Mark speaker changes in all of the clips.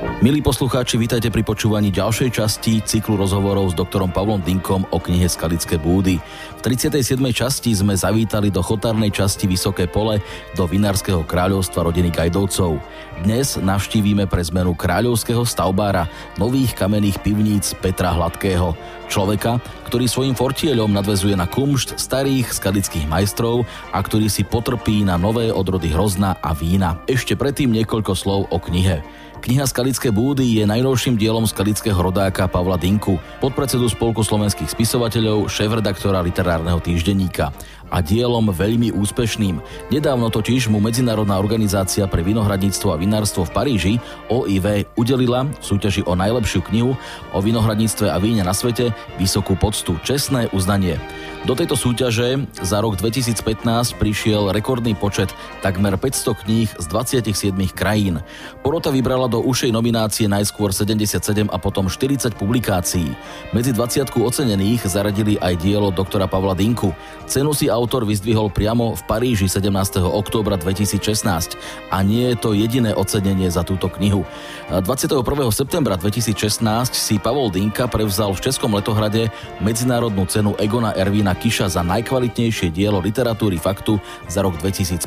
Speaker 1: Milí poslucháči, vítajte pri počúvaní ďalšej časti cyklu rozhovorov s doktorom Pavlom Dynkom o knihe Skalické búdy. V 37. časti sme zavítali do chotárnej časti Vysoké Pole do vinárskeho kráľovstva rodiny Gajdovcov. Dnes navštívime pre zmenu kráľovského stavbára nových kamenných pivníc Petra Hladkého. Človeka, ktorý svojím fortieľom nadväzuje na kumšt starých skalických majstrov a ktorý si potrpí na nové odrody hrozna a vína. Ešte predtým niekoľko slov o knihe. Kniha Skalické búdy je najnovším dielom skalického rodáka Pavla Dynku, podpredsedu Spolku slovenských spisovateľov, šéfredaktora literárneho týždenníka. A dielom veľmi úspešným. Nedávno totiž mu Medzinárodná organizácia pre vinohradníctvo a vinárstvo v Paríži, OIV, udelila v súťaži o najlepšiu knihu o vinohradníctve a víne na svete vysokú poctu, čestné uznanie. Do tejto súťaže za rok 2015 prišiel rekordný počet takmer 500 kníh z 27 krajín. Porota vybrala do ušej nominácie najskôr 77 a potom 40 publikácií. Medzi 20 ocenených zaradili aj dielo doktora Pavla Dynku. Cenu si autor vyzdvihol priamo v Paríži 17. októbra 2016 a nie je to jediné ocenenie za túto knihu. 21. septembra 2016 si Pavol Dynka prevzal v Českom Letohrade medzinárodnú cenu Egona Ervína Kiša za najkvalitnejšie dielo literatúry faktu za rok 2015.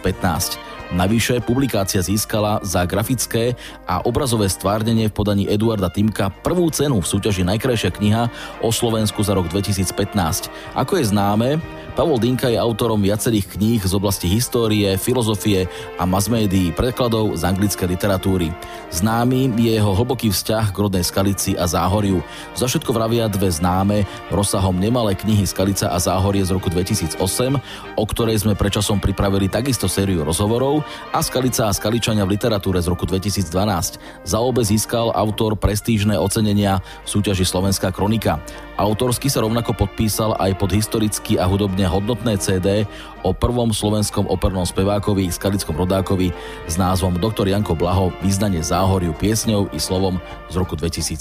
Speaker 1: Navyše publikácia získala za grafické a obrazové stvárnenie v podaní Eduarda Timka prvú cenu v súťaži Najkrajšia kniha o Slovensku za rok 2015. Ako je známe, Pavol Dynka je autorom viacerých kníh z oblasti histórie, filozofie a masmédií, prekladov z anglickej literatúry. Známy je jeho hlboký vzťah k rodnej Skalici a Záhoriu. Za všetko vravia dve známe rozsahom nemalé knihy Skalica a Záhorie z roku 2008, o ktorej sme predčasom pripravili takisto sériu rozhovorov, a Skalica a Skaličania v literatúre z roku 2012. Za obe získal autor prestížne ocenenia v súťaži Slovenská kronika. Autorsky sa rovnako podpísal aj pod historicky a hudobne hodnotné CD o prvom slovenskom opernom spevákovi, skalickom rodákovi s názvom Dr. Janko Blaho, Vyznanie Záhoriu piesňou i slovom z roku 2008.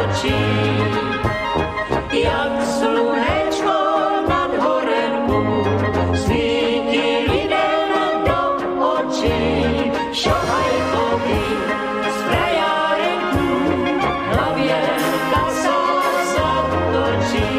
Speaker 2: očí, jak slunečko nad horenku, svítí lidem do očí, šohajkový z prejárenku, hlavienka sa zatočí.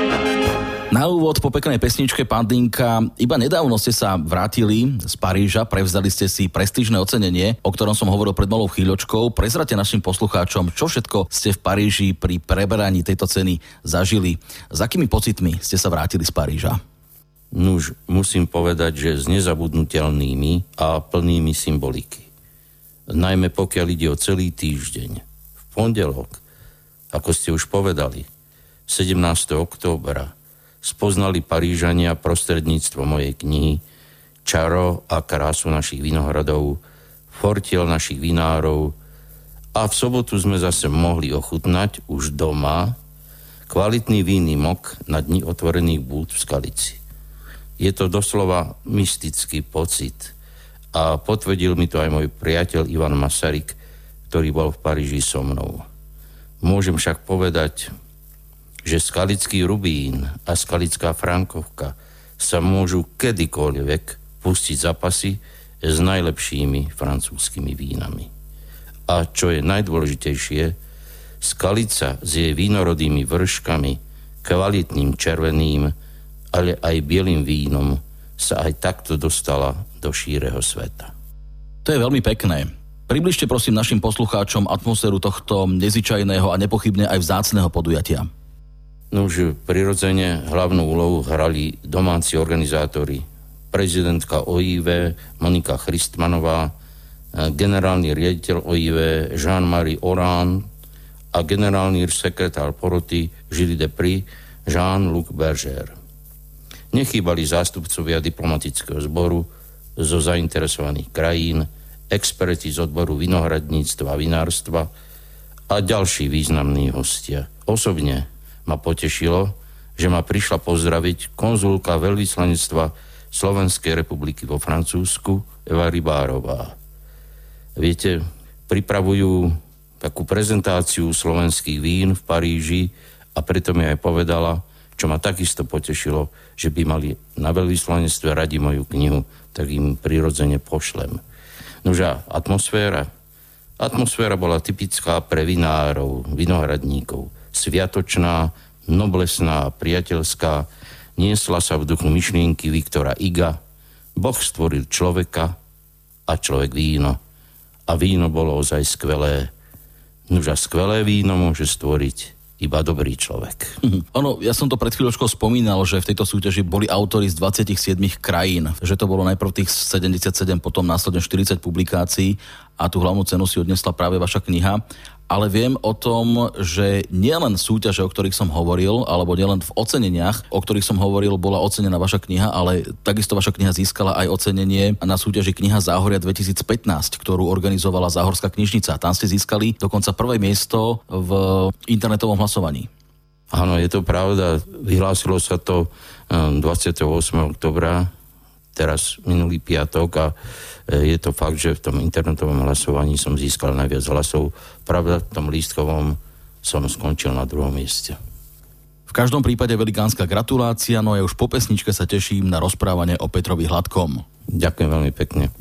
Speaker 1: Na úvod po peknej pesničke, pán Dinka, iba nedávno ste sa vrátili z Paríža, prevzali ste si prestížne ocenenie, o ktorom som hovoril pred malou chvíľočkou. Prezrate našim poslucháčom, čo všetko ste v Paríži pri preberaní tejto ceny zažili. S akými pocitmi ste sa vrátili z Paríža?
Speaker 3: Nuž, musím povedať, že s nezabudnutelnými a plnými symboliky. Najmä pokiaľ ide o celý týždeň. V pondelok, ako ste už povedali, 17. októbra, spoznali Parížania prostredníctvom mojej knihy čaro a krásu našich vinohradov, fortiel našich vinárov a v sobotu sme zase mohli ochutnať už doma kvalitný vinný mok na dni otvorených búd v Skalici. Je to doslova mystický pocit a potvrdil mi to aj môj priateľ Ivan Masaryk, ktorý bol v Paríži so mnou. Môžem však povedať, že skalický rubín a skalická frankovka sa môžu kedykoľvek pustiť zapasy s najlepšími francúzskými vínami. A čo je najdôležitejšie, Skalica s jej vínorodými vrškami, kvalitným červeným, ale aj bielým vínom sa aj takto dostala do šíreho sveta.
Speaker 1: To je veľmi pekné. Približte prosím našim poslucháčom atmosféru tohto nezvyčajného a nepochybne aj vzácneho podujatia.
Speaker 3: Nož prirodzene hlavnú úlohu hrali domáci organizátori. Prezidentka OIV Monika Christmanová, generálny riaditeľ OIV Jean-Marie Oran a generálny sekretár poroty Gilles Depry Jean-Luc Berger. Nechýbali zástupcovia diplomatického zboru zo zainteresovaných krajín, experti z odboru vinohradníctva a vinárstva a ďalší významní hostia. Osobne ma potešilo, že ma prišla pozdraviť konzulka veľvyslanectva Slovenskej republiky vo Francúzsku Eva Rybárová. Viete, pripravujú takú prezentáciu slovenských vín v Paríži a preto mi aj povedala, čo ma takisto potešilo, že by mali na veľvyslanectve radi moju knihu, tak im prirodzene pošlem. Nože atmosféra bola typická pre vinárov, vinohradníkov. Sviatočná, noblesná, priateľská, niesla sa v duchu myšlienky Viktora Iga. Boh stvoril človeka a človek víno. A víno bolo ozaj skvelé. Nože skvelé víno môže stvoriť iba dobrý človek.
Speaker 1: Ono, ja som to pred chvíľočkou spomínal, že v tejto súťaži boli autori z 27 krajín. Že to bolo najprv tých 77, potom následne 40 publikácií a tú hlavnú cenu si odnesla práve vaša kniha. Ale viem o tom, že nielen súťaže, o ktorých som hovoril, alebo nielen v oceneniach, o ktorých som hovoril, bola ocenená vaša kniha, ale takisto vaša kniha získala aj ocenenie na súťaži Kniha Záhoria 2015, ktorú organizovala Záhorská knižnica. Tam ste získali dokonca prvé miesto v internetovom hlasovaní.
Speaker 3: Áno, je to pravda. Vyhlásilo sa to 28. oktobra, teraz minulý piatok, a je to fakt, že v tom internetovom hlasovaní som získal najviac hlasov. Pravda, v tom lístkovom som skončil na 2. mieste.
Speaker 1: V každom prípade velikánska gratulácia, no a už po pesničke sa teším na rozprávanie o Petrovi Hladkom.
Speaker 3: Ďakujem veľmi pekne.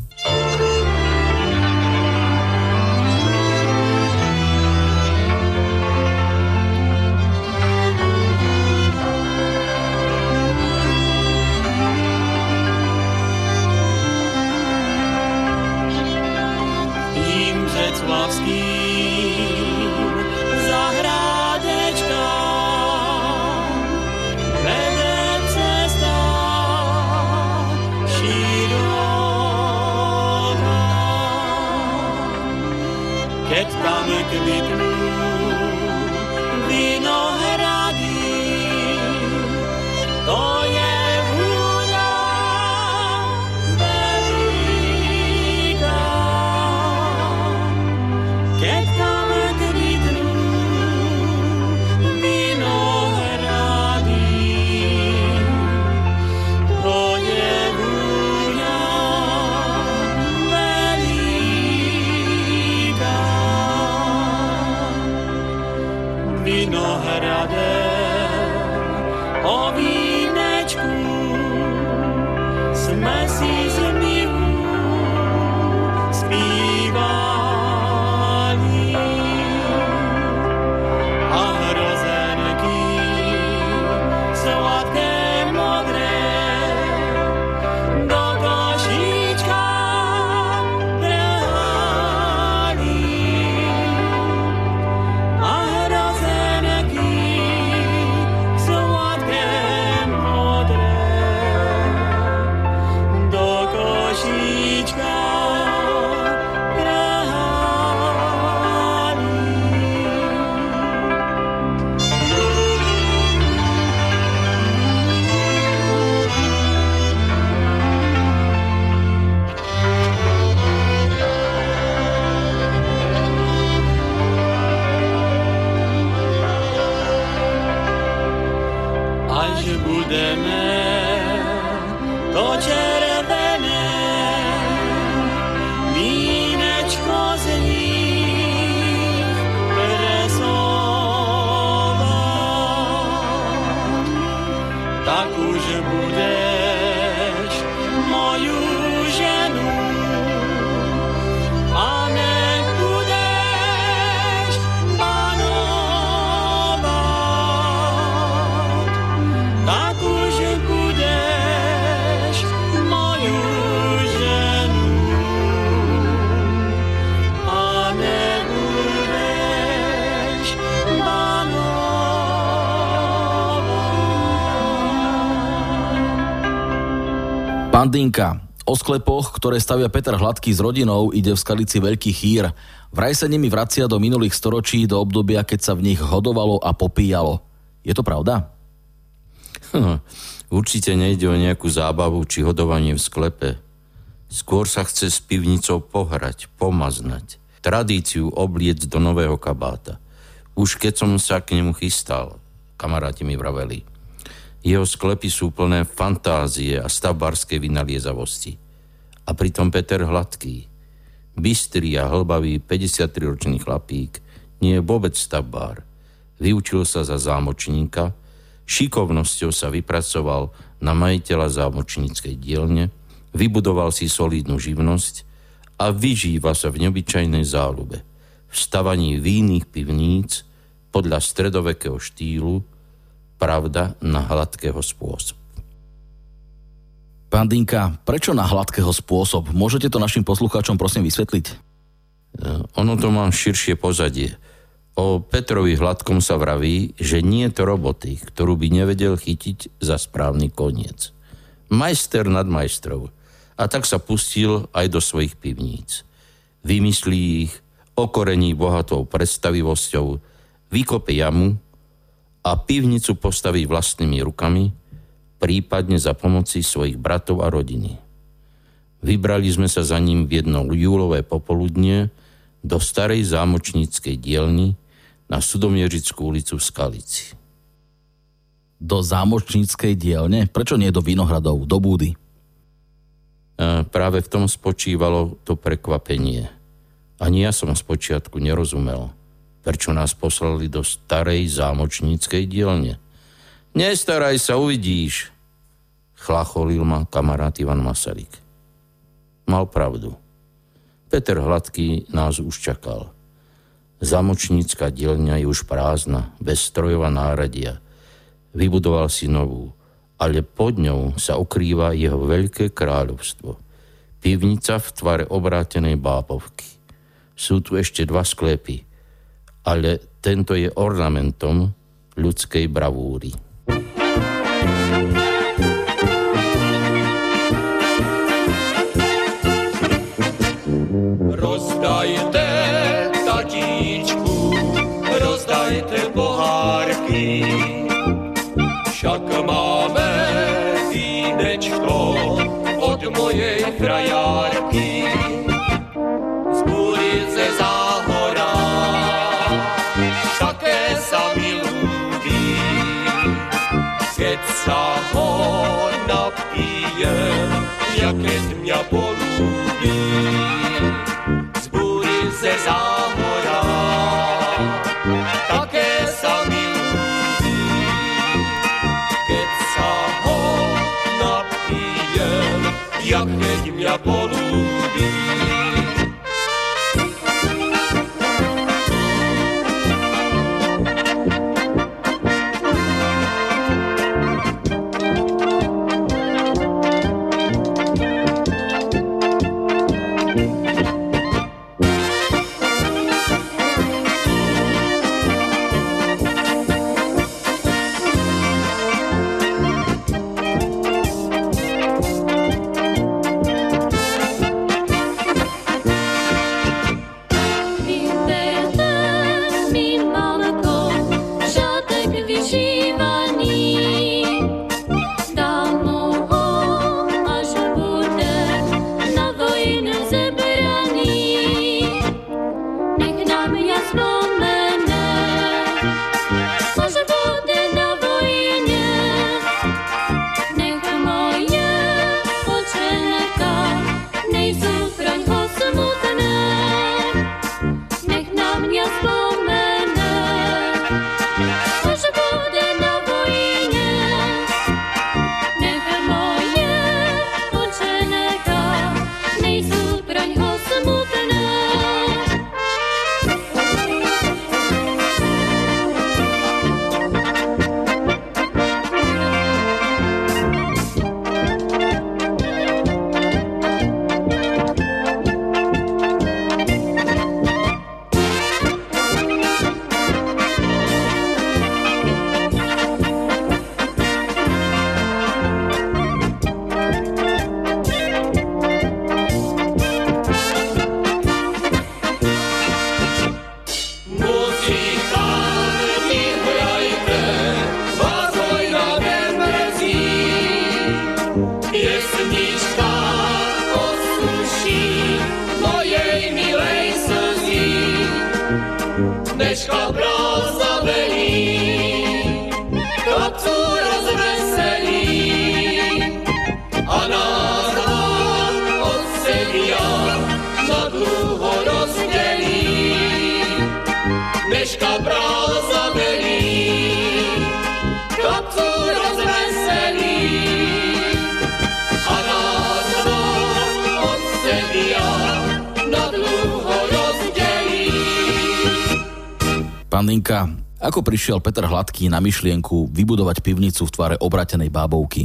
Speaker 2: Vede cesta široká.
Speaker 4: vinohradem, o vínečku sme si z milu zpívali a hrozenky sladké modré do košíčka trhali a hrozenky sladké modré do košíčka až budeme to červené vínečko z nich presovať, tak už budeš moju ženu a nebudeš panovať. Tak už budeš moju ženu a nebudeš panovať.
Speaker 1: Pandinka. O sklepoch, ktoré stavia Peter Hladký s rodinou, ide v Skalici veľký chýr. Vraj sa nimi vracia do minulých storočí, do obdobia, keď sa v nich hodovalo a popíjalo. Je to pravda?
Speaker 3: Určite nejde o nejakú zábavu či hodovanie v sklepe. Skôr sa chce s pivnicou pohrať, pomaznať. Tradíciu obliec do nového kabáta. Už keď som sa k nemu chystal, kamaráti mi vraveli, jeho sklepy sú plné fantázie a stavbárskej vynaliezavosti. A pritom Peter Hladký, bystrý a hlbavý 53-ročný chlapík, nie je vôbec stavbár. Vyučil sa za zámočníka, šikovnosťou sa vypracoval na majiteľa zámočníckej dielne, vybudoval si solidnú živnosť a vyžíva sa v neobyčajnej záľube, v stavaní vínnych pivníc podľa stredovekého štýlu, pravda na Hladkého spôsob.
Speaker 1: Pán Dinka, prečo na Hladkého spôsob? Môžete to našim poslucháčom prosím vysvetliť?
Speaker 3: Ono to má širšie pozadie. O Petrovi Hladkom sa vraví, že nie je to roboty, ktorú by nevedel chytiť za správny koniec. Majster nad majstrov. A tak sa pustil aj do svojich pivníc. Vymyslí ich, okorení bohatou predstavivosťou, vykope jamu a pivnicu postaví vlastnými rukami, prípadne za pomoci svojich bratov a rodiny. Vybrali sme sa za ním v jedno júlové popoludnie do starej zámočníckej dielny na Sudomiežickú ulicu v Skalici.
Speaker 1: Do zámočníckej dielne? Prečo nie do Vinohradov, do Búdy?
Speaker 3: Práve v tom spočívalo to prekvapenie. Ani ja som spočiatku nerozumel, prečo nás poslali do starej zámočníckej dielne. Nestaraj sa, uvidíš, chlacholil ma kamarát Ivan Masaryk. Mal pravdu. Peter Hladký nás už čakal. Zámočnícka dielňa je už prázdna, bez strojov a náradia. Vybudoval si novú, ale pod ňou sa ukrýva jeho veľké kráľovstvo. Pivnica v tvare obrátenej bábovky. Sú tu ešte 2 sklepy, ale tento je ornamentom ľudskej bravúry.
Speaker 4: Rozdajte, tatíčku, rozdajte pohárky, však máme vínečko od mojej frajárky. Z ulice Záhora také sa mi ľúbi, keď sa ho napijem, ja keď mňa polúbi. Z ulice Záhora také sa
Speaker 1: Pán Dinka, ako prišiel Peter Hladký na myšlienku vybudovať pivnicu v tvare obratenej bábovky?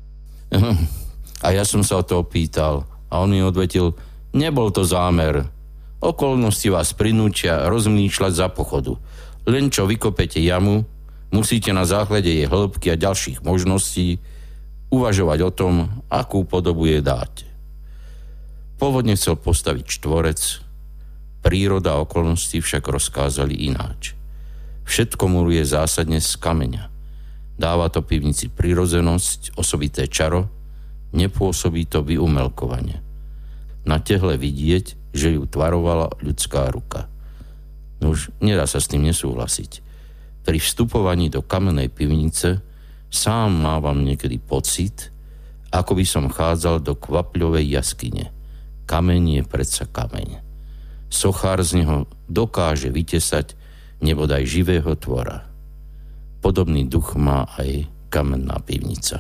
Speaker 3: A ja som sa o to opýtal a on mi odvetil, nebol to zámer. Okolnosti vás prinúčia rozmýšľať za pochodu. Len čo vykopete jamu, musíte na základe jej hĺbky a ďalších možností uvažovať o tom, akú podobu jej dáte. Pôvodne chcel postaviť štvorec, príroda a okolnosti však rozkázali ináč. Všetko muruje zásadne z kameňa. Dáva to pivnici prirodzenosť, osobité čaro, nepôsobí to vyumelkovanie. Na tehle vidieť, že ju tvarovala ľudská ruka. Nuž, nedá sa s tým nesúhlasiť. Pri vstupovaní do kamennej pivnice sám mávam niekedy pocit, ako by som chádzal do kvapľovej jaskyne. Kameň je predsa kameň. Sochár z neho dokáže vytesať nebodaj živého tvora. Podobný duch má aj kamenná pivnica.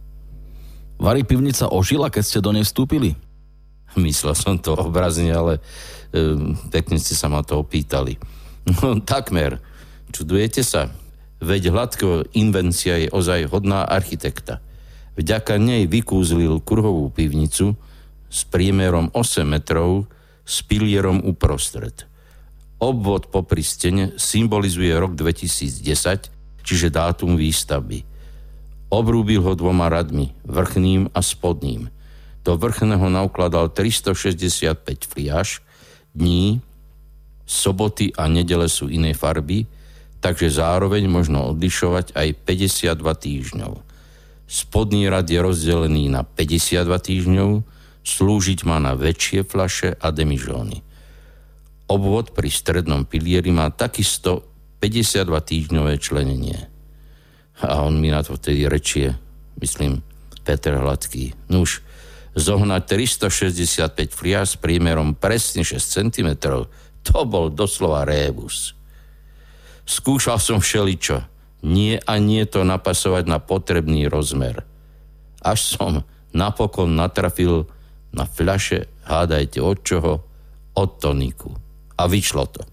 Speaker 1: Vari pivnica ožila, keď ste do nej vstúpili?
Speaker 3: Myslel som to obrazne, ale pekne ste sa ma to opýtali. No, takmer. Čudujete sa? Veď Hladkého invencia je ozaj hodná architekta. Vďaka nej vykúzlil kruhovú pivnicu s priemerom 8 metrov s pilierom uprostred. Obvod popri stene symbolizuje rok 2010, čiže dátum výstavby. Obrúbil ho 2 radmi, vrchným a spodným. Do vrchného naukladal 365 fliaš, dní, soboty a nedele sú inej farby, takže zároveň možno odlišovať aj 52 týždňov. Spodný rad je rozdelený na 52 týždňov, slúžiť má na väčšie fľaše a demižóny. Obvod pri strednom pilieri má takisto 52 týždňové členenie. A on mi na to vtedy rečie, myslím, Peter Hladký. Nuž, zohnať 365 fliaš s priemerom presne 6 cm, to bol doslova rébus. Skúšal som všeličo, nie a nie to napasovať na potrebný rozmer. Až som napokon natrafil na fľaše, hádajte od čoho, od toniku. A vyšlo to.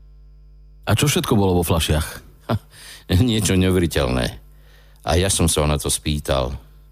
Speaker 1: A čo všetko bolo vo fľašiach?
Speaker 3: Niečo neuveriteľné. A ja som sa na to spýtal.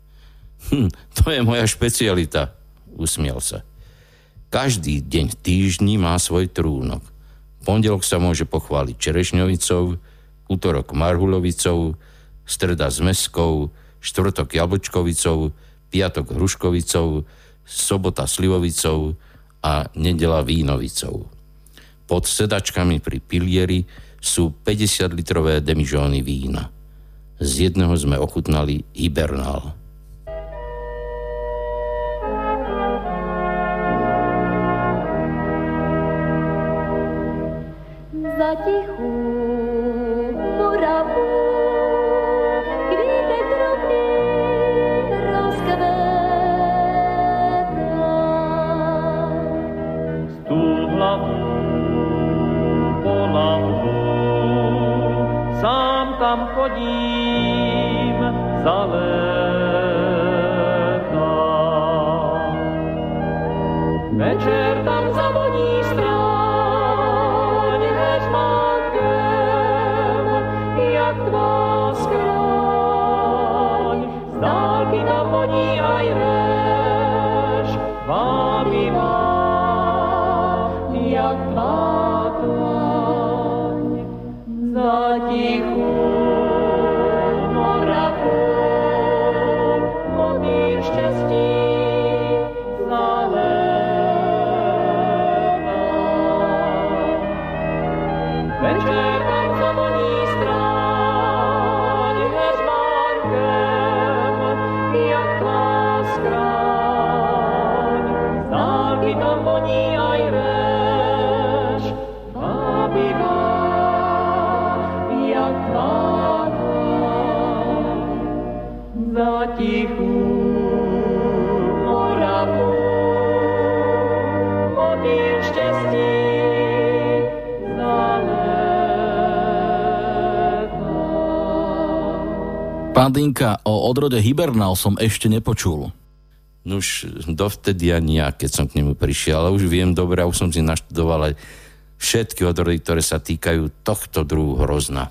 Speaker 3: To je moja špecialita, usmiel sa. Každý deň v týždni má svoj trúnok. Pondelok sa môže pochváliť čerešňovicou, utorok marhuľovicou, streda zmeskou, štvrtok jablčkovicou, piatok hruškovicou, sobota slivovicou a nedela vínovicou. Pod sedačkami pri pilieri sú 50-litrové demižóny vína. Z jedného sme ochutnali Hibernál.
Speaker 2: Za tichú Moravu, kvítek drobný rozkvetá.
Speaker 5: Stúhlavu polahu, sám tam chodím za léta. Večer tam zavoní stráň heřmánkem, jak tvá skráň. Z dálky tam voní aj réž, vábivá, jak tvá tváň. Za tichú Moravu, motýl šťastí za léta. Večer tam zavoní stráň heřmánkem, jak tvá skráň. Z dálky tam voní aj réž, vábivá, jak tvá tváň. Za tichú Moravu, motýl šťastí za léta.
Speaker 1: Pán Dinka, o odrode Hibernál som ešte nepočul.
Speaker 3: Nuž, dovtedy ani ja, keď som k nemu prišiel, ale už viem dobre, už som si naštudoval aj všetky odrody, ktoré sa týkajú tohto druhu hrozna.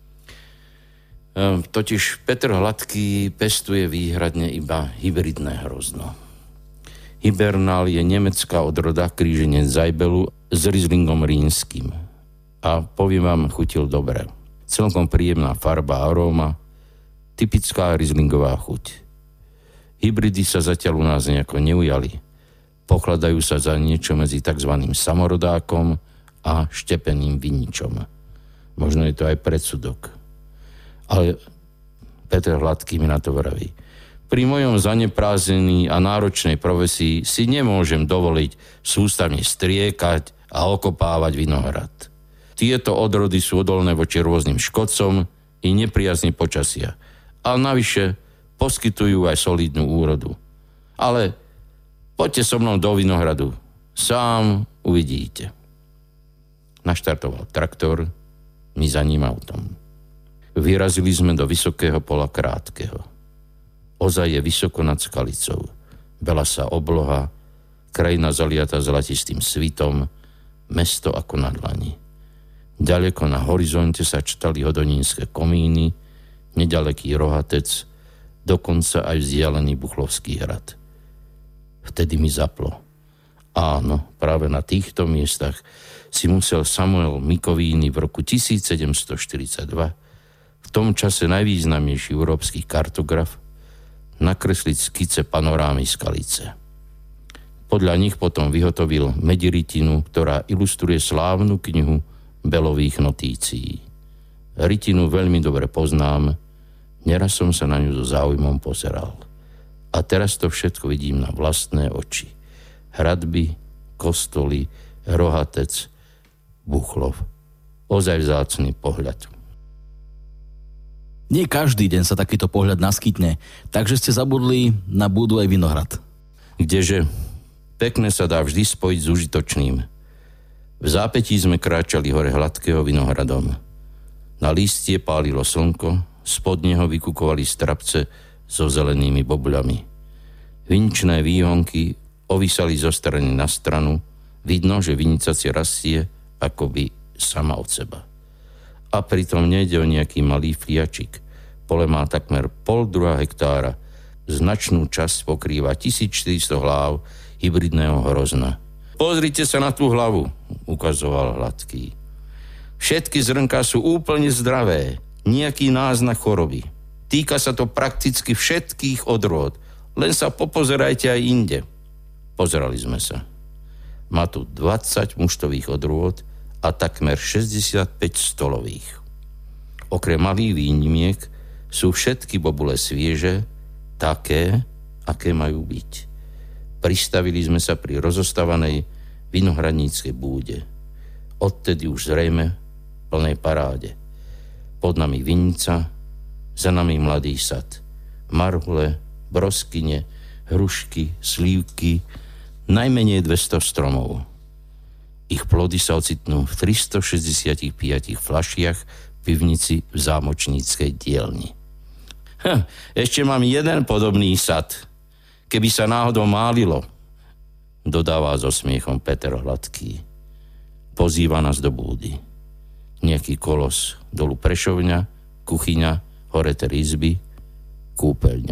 Speaker 3: Totiž Petr Hladký pestuje výhradne iba hybridné hrozno. Hibernál je nemecká odroda kríženec Zajbelu s Rieslingom rínskym. A poviem vám, chutil dobre. Celkom príjemná farba a aróma, typická rieslingová chuť. Hybridy sa zatiaľ u nás nejako neujali. Pokladajú sa za niečo medzi tzv. Samorodákom a štepeným viničom. Možno je to aj predsudok. Ale Peter Hladký mi na to vraví. Pri mojom zaneprázdnení a náročnej profesii si nemôžem dovoliť sústavne striekať a okopávať vinohrad. Tieto odrody sú odolné voči rôznym škodcom i nepriazni počasia. A navyše poskytujú aj solidnú úrodu. Ale poďte so mnou do vinohradu. Sám uvidíte. Naštartoval traktor, my za ním autom. Vyrazili sme do vysokého pola Krátkeho. Ozaj je vysoko nad Skalicou. Bela sa obloha, krajina zaliata zlatistým svitom, mesto ako na dlani. Ďaleko na horizonte sa čtali hodonínske komíny, nedaleký Rohatec, dokonca aj vzdialený Buchlovský hrad. Vtedy mi zaplo. Áno, práve na týchto miestach si musel Samuel Mikovíny v roku 1742, v tom čase najvýznamnejší európsky kartograf, nakresliť skice panorámy Skalice. Podľa nich potom vyhotovil Medirytinu, ktorá ilustruje slávnu knihu Belových notícií. Rytinu veľmi dobre poznám, neraz som sa na ňu so záujmom pozeral. A teraz to všetko vidím na vlastné oči. Hradby, kostoly, Rohatec, Buchlov. Ozaj vzácny pohľad.
Speaker 1: Nie každý deň sa takýto pohľad naskytne, takže ste zabudli na Búdu aj Vinohrad.
Speaker 3: Kdeže? Pekné sa dá vždy spojiť s užitočným. V zápätí sme kráčali hore Hladkého Vinohradom. Na lístie pálilo slnko, spod neho vykukovali strapce so zelenými bobuľami. Viničné výhonky ovisali zo strany na stranu, vidno, že vinica si rastie akoby sama od seba. A pritom nejde o nejaký malý fliačik. Pole má takmer 0,5 hektára. Značnú časť pokrýva 1400 hlav hybridného hrozna. Pozrite sa na tú hlavu, ukazoval Hladký. Všetky zrnká sú úplne zdravé, nejaký náznak choroby. Týka sa to prakticky všetkých odrôd, len sa popozerajte aj inde. Pozerali sme sa. Má tu 20 muštových odrôd a takmer 65 stolových. Okrem malých výnimiek sú všetky bobule svieže, také, aké majú byť. Pristavili sme sa pri rozostávanej vinohradníckej búde. Odtedy už zrejme v plnej paráde. Pod nami vinica, za nami mladý sad. Marhule, broskyne, hrušky, slívky, najmenej 200 stromov. Ich plody sa ocitnú v 365 fľašiach v pivnici v zámočníckej dielni. Ešte mám jeden podobný sad. Keby sa náhodou málilo, dodáva so smiechom Peter Hladký. Pozýva nás do búdy. Nejaký kolos, dolu prešovňa, kuchyňa, hore 3 izby, kúpeľňa.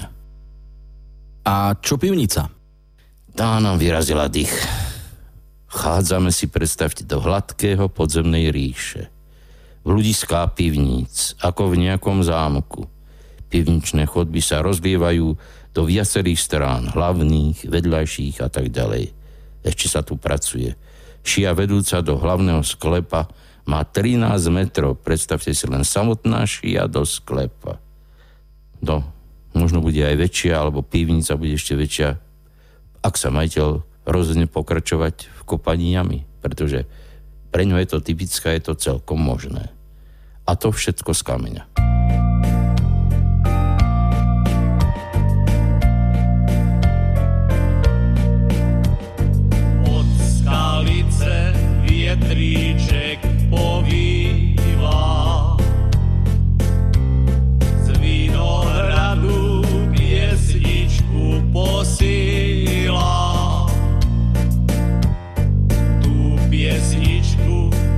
Speaker 1: A čo pivnica?
Speaker 3: Tá nám vyrazila dých. Chádzame si, predstavte, do Hladkého podzemnej ríše. Ľudiská pivníc, ako v nejakom zámku. Pivničné chodby sa rozlievajú do viacerých strán, hlavných, vedľajších a tak ďalej. Ešte sa tu pracuje. Šia vedúca do hlavného sklepa má 13 metrov. Predstavte si len samotná šia do sklepa. No, možno bude aj väčšia, alebo pivnica bude ešte väčšia, ak sa majiteľ rozhodne pokračovať v kopaní jamy, pretože pre ňo je to typické, je to celkom možné. A to všetko z kameňa.
Speaker 4: Od Skalice vietríček povýva, z Vinohradu piesničku posíla. Tú piesničku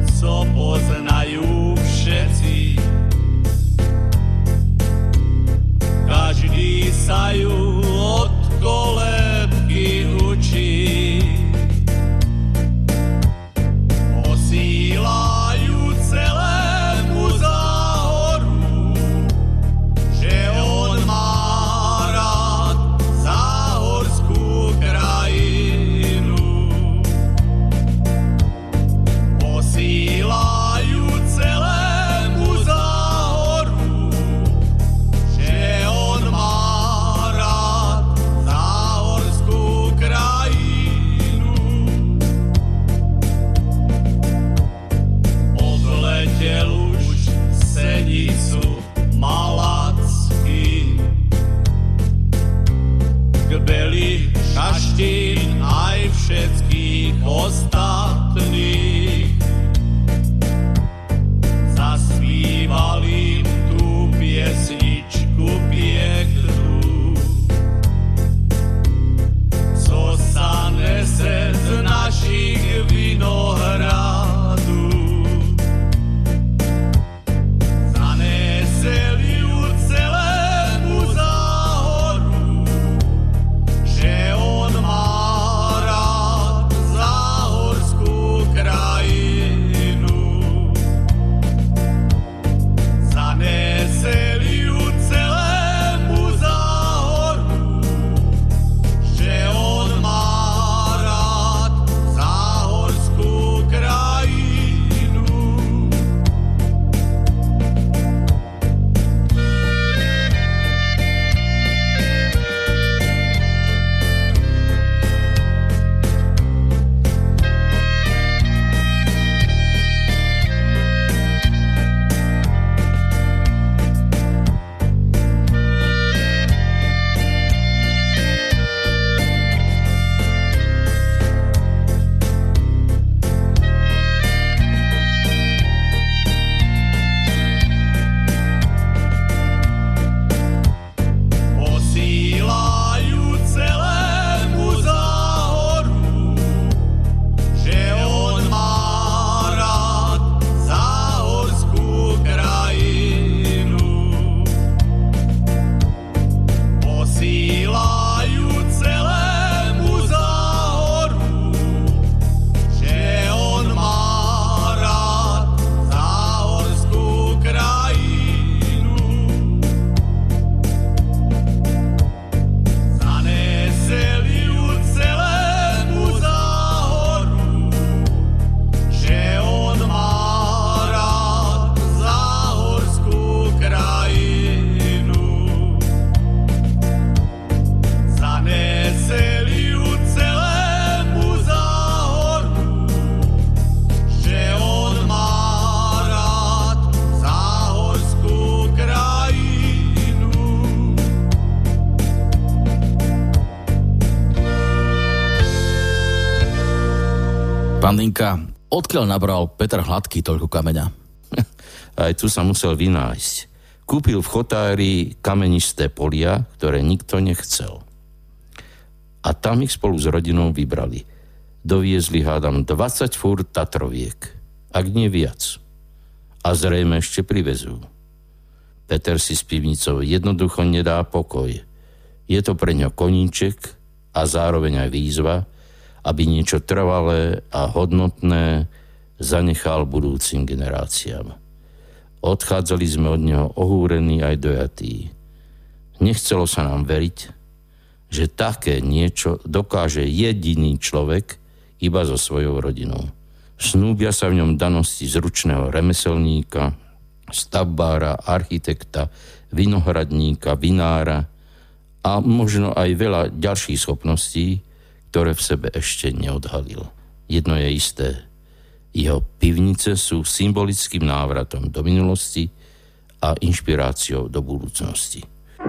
Speaker 1: Pán Dinka, odkiaľ nabral Peter Hladký toľko kameňa?
Speaker 3: Aj tu sa musel vynájsť. Kúpil v Chotári kamenisté polia, ktoré nikto nechcel. A tam ich spolu s rodinou vybrali. Doviezli, hádam, 20 fúr Tatroviek, ak nie viac. A zrejme ešte privezú. Peter si s pivnicou jednoducho nedá pokoj. Je to pre ňo koníček a zároveň aj výzva, aby niečo trvalé a hodnotné zanechal budúcim generáciám. Odchádzali sme od neho ohúrení aj dojatí. Nechcelo sa nám veriť, že také niečo dokáže jediný človek iba so svojou rodinou. Snúbia sa v ňom danosti zručného remeselníka, stavbára, architekta, vinohradníka, vinára a možno aj veľa ďalších schopností, ktoré v sebe ešte neodhalil. Jedno je isté. Jeho pivnice sú symbolickým návratom do minulosti a inšpiráciou do budúcnosti.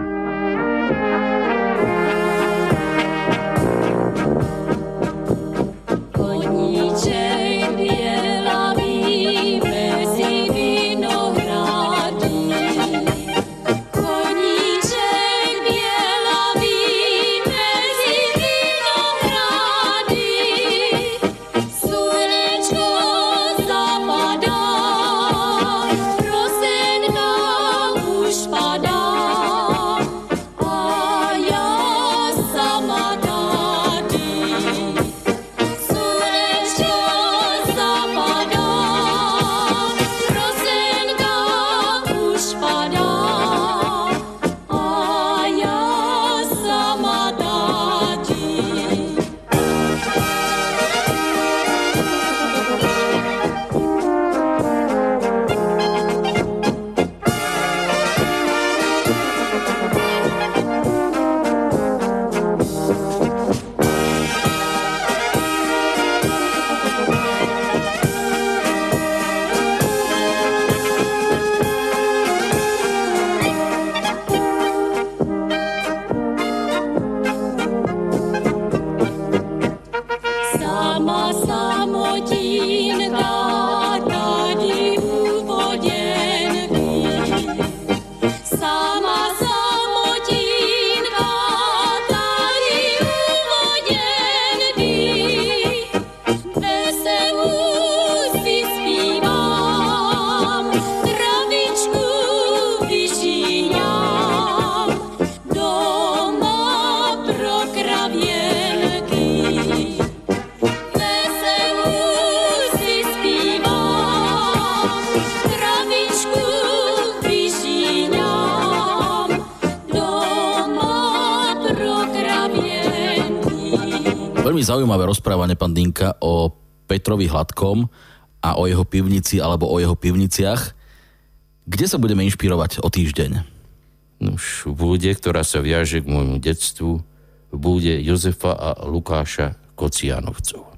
Speaker 1: Veľmi zaujímavé rozprávanie, pán Dinka, o Petrovi Hladkom a o jeho pivnici alebo o jeho pivniciach. Kde sa budeme inšpirovať o týždeň?
Speaker 3: Už v búde, ktorá sa viaže k môjmu detstvu, v búde Jozefa a Lukáša Kocianovcov.